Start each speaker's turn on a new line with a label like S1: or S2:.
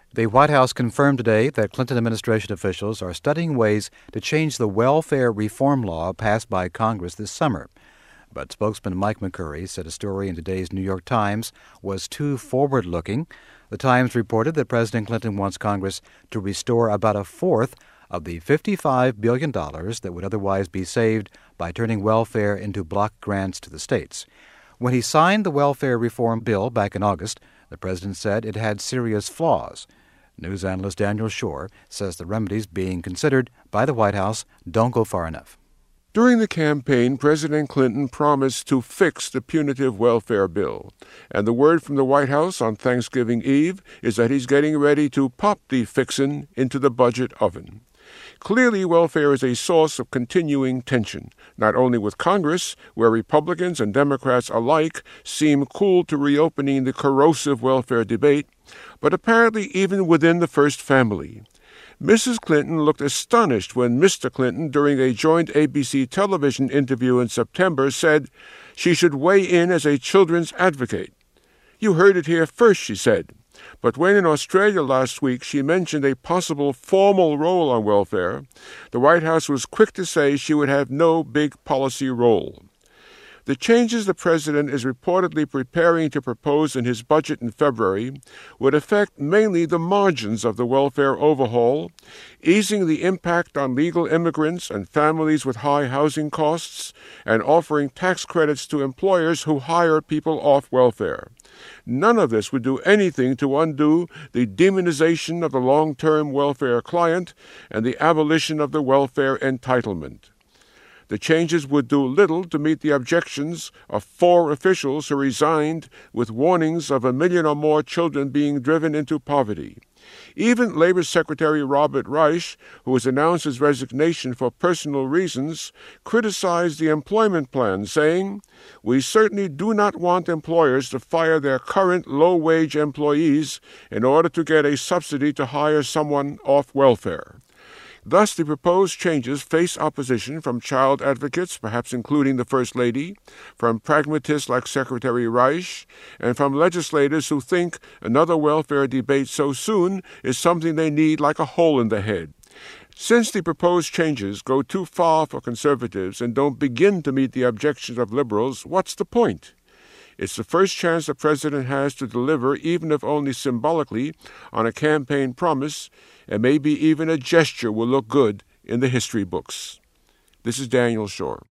S1: The White House confirmed today that Clinton administration officials are studying ways to change the welfare reform law passed by Congress this summer. But spokesman Mike McCurry said a story in today's New York Times was too forward-looking. The Times reported that President Clinton wants Congress to restore about a fourth of the $55 billion that would otherwise be saved by turning welfare into block grants to the states. When he signed the welfare reform bill back in August, the president said it had serious flaws. News analyst Daniel Schorr says the remedies being considered by the White House don't go far enough.
S2: During the campaign, President Clinton promised to fix the punitive welfare bill. And the word from the White House on Thanksgiving Eve is that he's getting ready to pop the fixin' into the budget oven. Clearly, welfare is a source of continuing tension, not only with Congress, where Republicans and Democrats alike seem cool to reopening the corrosive welfare debate, but apparently even within the first family. Mrs. Clinton looked astonished when Mr. Clinton, during a joint ABC television interview in September, said she should weigh in as a children's advocate. "You heard it here first," she said. But when in Australia last week she mentioned a possible formal role on welfare, the White House was quick to say she would have no big policy role. The changes the president is reportedly preparing to propose in his budget in February would affect mainly the margins of the welfare overhaul, easing the impact on legal immigrants and families with high housing costs, and offering tax credits to employers who hire people off welfare. None of this would do anything to undo the demonization of the long-term welfare client and the abolition of the welfare entitlement. The changes would do little to meet the objections of 4 officials who resigned with warnings of 1 million or more children being driven into poverty. Even Labor Secretary Robert Reich, who has announced his resignation for personal reasons, criticized the employment plan, saying, "We certainly do not want employers to fire their current low-wage employees in order to get a subsidy to hire someone off welfare." Thus, the proposed changes face opposition from child advocates, perhaps including the First Lady, from pragmatists like Secretary Reich, and from legislators who think another welfare debate so soon is something they need like a hole in the head. Since the proposed changes go too far for conservatives and don't begin to meet the objections of liberals, what's the point? It's the first chance the president has to deliver, even if only symbolically, on a campaign promise, and maybe even a gesture will look good in the history books. This is Daniel Schorr.